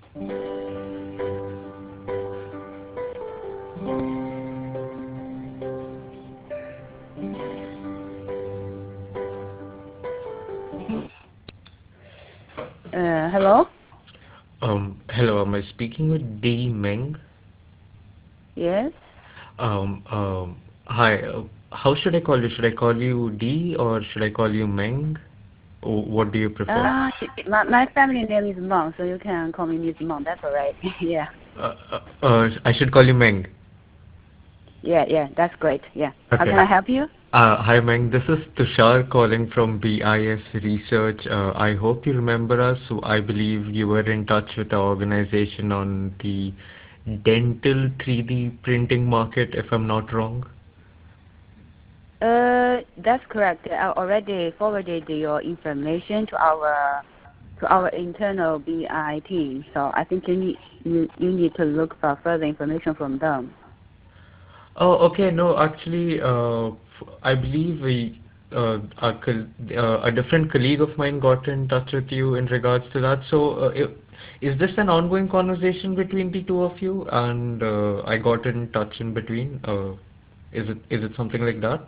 Hello? Hello, am I speaking with D Meng? Yes? Um, um, Hi, how should I call you? Should I call you D or should I call you Meng? What do you prefer? My family name is Meng, so you can call me Miss Meng. That's all right. Yeah. I should call you Meng. Yeah, that's great. Yeah. How Okay. can I help you? Hi, Meng. This is Tushar calling from BIS Research. I hope you remember us. So I believe you were in touch with our organization on the dental 3D printing market, if I'm not wrong. That's correct. I already forwarded your information to our internal BI team. So I think you need to look for further information from them. Oh, okay. No, actually, I believe a different colleague of mine got in touch with you in regards to that. So, is this an ongoing conversation between the two of you? And I got in touch in between. Is it something like that?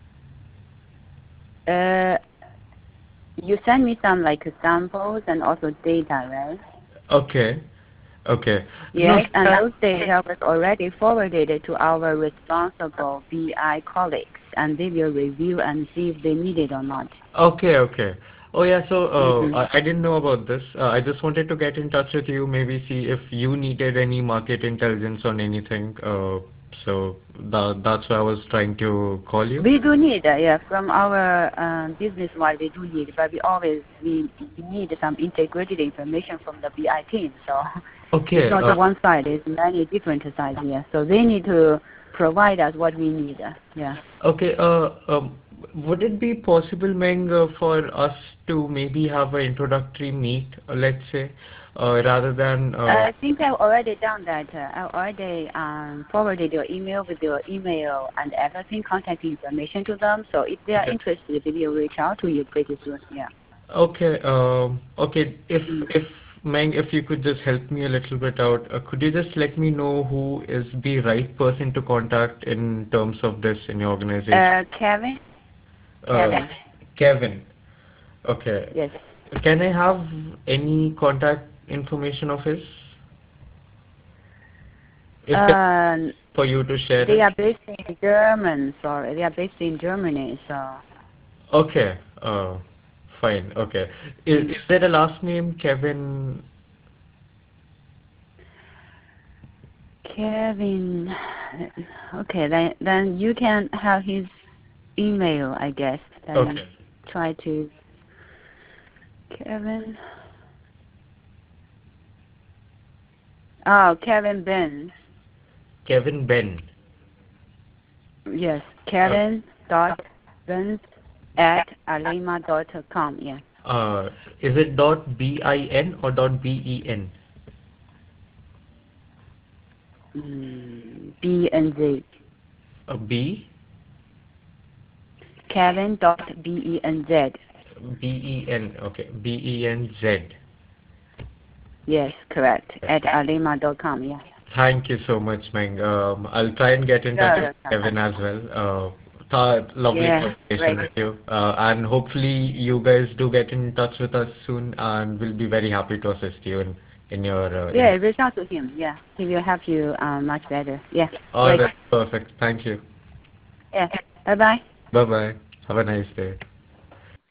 Uh, you send me some like samples and also data, right? Okay. Okay. No. Yes, and those data was already forwarded to our responsible BI colleagues, and they will review and see if they need it or not. Okay, okay. Oh yeah, so Hmm. I didn't know about this. I just wanted to get in touch with you, maybe see if you needed any market intelligence on anything. So that's why I was trying to call you. We do need, yeah, from our business wide, we do need, but we need some integrated information from the BI team. So it's Okay, not one side; it's many different sides here. So they need to provide us what we need. Yeah. okay. Would it be possible, Meng, for us to maybe have an introductory meet, let's say, rather than I think I've already done that. I already forwarded your email with your email and everything, contact information to them. So if they are okay. interested, they will reach out to you pretty soon. Yeah. Okay, okay. If Mm. if Meng, if you could just help me a little bit out, could you just let me know who is the right person to contact in terms of this in your organization? Kevin? Uh, Kevin. Kevin. Okay. Yes. Can I have any contact information of his? If it's Um, for you to share they it. are based in Germany. Sorry, they are based in Germany. So Okay. Fine. Okay. mm. Is there a last name, Kevin? Kevin. Okay, then you can have his email, I guess. Then Okay. try to Kevin. Oh, Kevin Ben. Kevin Ben. Yes, Uh, Kevin dot Burns at alima dot com. Yeah. Uh, is it dot bin or dot ben? B and Z. B Kevin dot BENZ. ben. Okay, benz. Yes, correct. Okay. At alima dot com. Yeah. Thank you so much, Meng. I'll try and get in touch with Sure. Kevin as well. Lovely Yeah. conversation Great. with you. And hopefully you guys do get in touch with us soon, and we'll be very happy to assist you in your Yeah, reach out to him. Yeah, he will help you much better. Yeah. All Great. right, perfect. Thank you. Yeah. Bye bye. Bye bye. Have a nice day.